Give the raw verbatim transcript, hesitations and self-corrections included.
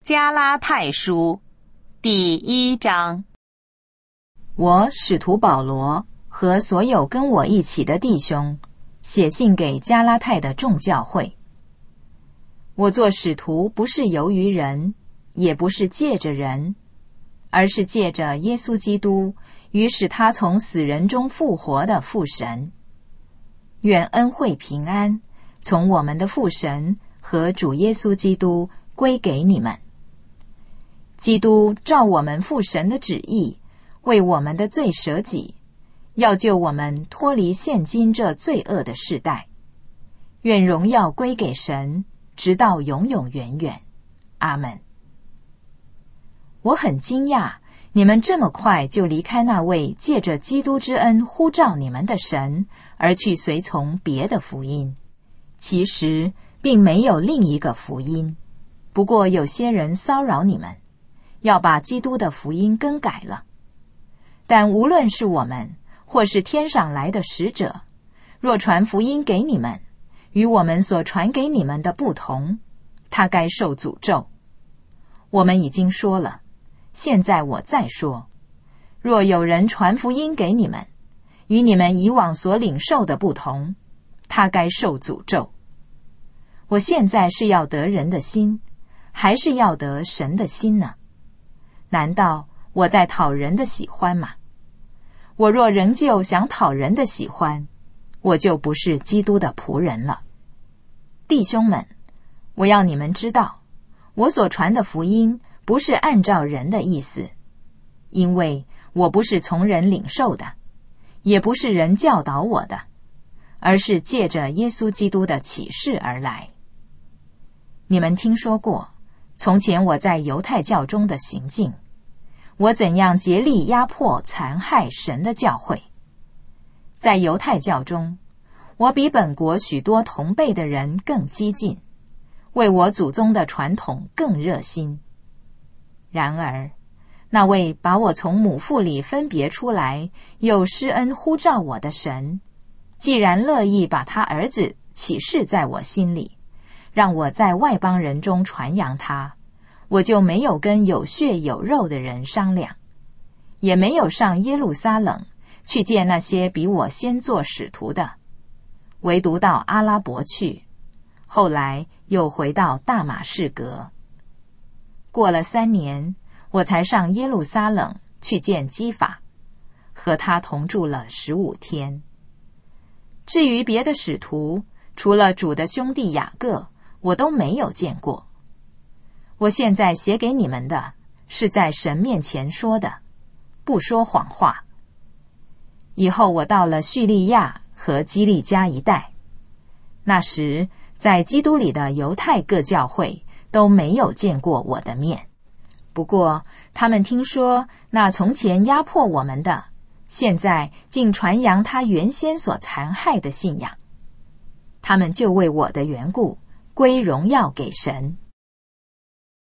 加拉太书第一章。 我使徒保罗和所有跟我一起的弟兄，写信给加拉太的众教会。我做使徒不是由于人，也不是借着人，而是借着耶稣基督与使他从死人中复活的父神。愿恩惠平安从我们的父神和主耶稣基督归给你们。基督照我们父神的旨意，为我们的罪舍己，要救我们脱离现今这罪恶的世代。愿荣耀归给神，直到永永远远。阿们。我很惊讶，你们这么快就离开那位借着基督之恩呼召你们的神，而去随从别的福音。其实并没有另一个福音，不过有些人骚扰你们，要把基督的福音更改了。但无论是我们或是天上来的使者，若传福音给你们，与我们所传给你们的不同，他该受诅咒。我们已经说了，现在我再说，若有人传福音给你们，与你们以往所领受的不同，他该受诅咒。我现在是要得人的心，还是要得神的心呢？难道我在讨人的喜欢吗？我若仍旧想讨人的喜欢，我就不是基督的仆人了。弟兄们，我要你们知道，我所传的福音不是按照人的意思，因为我不是从人领受的，也不是人教导我的，而是借着耶稣基督的启示而来。你们听说过，从前我在犹太教中的行径，我怎样竭力压迫残害神的教会。在犹太教中，我比本国许多同辈的人更激进，为我祖宗的传统更热心。然而，那位把我从母腹里分别出来，又施恩呼召我的神，既然乐意把他儿子启示在我心里，让我在外邦人中传扬他，我就没有跟有血有肉的人商量，也没有上耶路撒冷去见那些比我先做使徒的，唯独到阿拉伯去，后来又回到大马士革。过了三年，我才上耶路撒冷去见基法，和他同住了十五天。至于别的使徒，除了主的兄弟雅各，我都没有见过。我现在写给你们的，是在神面前说的，不说谎话。以后我到了叙利亚和基利家一带，那时在基督里的犹太各教会都没有见过我的面。不过他们听说那从前压迫我们的，现在竟传扬他原先所残害的信仰，他们就为我的缘故归荣耀给神。